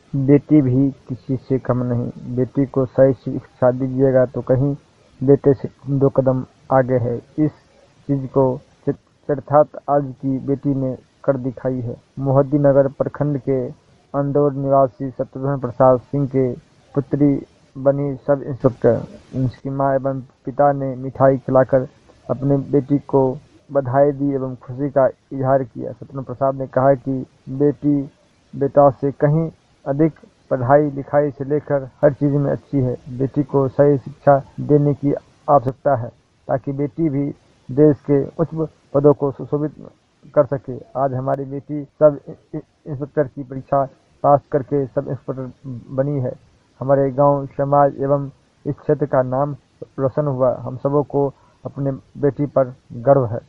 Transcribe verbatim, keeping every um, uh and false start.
बेटी भी किसी से कम नहीं। बेटी को सही शिक्षा दीजिएगा तो कहीं बेटे से दो कदम आगे है। इस चीज को चरितार्थ आज की बेटी ने कर दिखाई है। मोहद्दीनगर प्रखंड के अंदौर निवासी शत्रुघ्न प्रसाद सिंह के पुत्री बनी सब इंस्पेक्टर। उनकी मां एवं पिता ने मिठाई खिलाकर अपने बेटी को बधाई दी एवं खुशी का इजहार किया। शत्रुघ्न प्रसाद ने कहा कि बेटी बेटा से कहीं अधिक पढ़ाई लिखाई से लेकर हर चीज में अच्छी है। बेटी को सही शिक्षा देने की आवश्यकता है ताकि बेटी भी देश के उच्च पदों को सुशोभित कर सके। आज हमारी बेटी सब इंस्पेक्टर की परीक्षा पास करके सब इंस्पेक्टर बनी है। हमारे गांव, समाज एवं इस क्षेत्र का नाम रोशन हुआ। हम सबों को अपने बेटी पर गर्व है।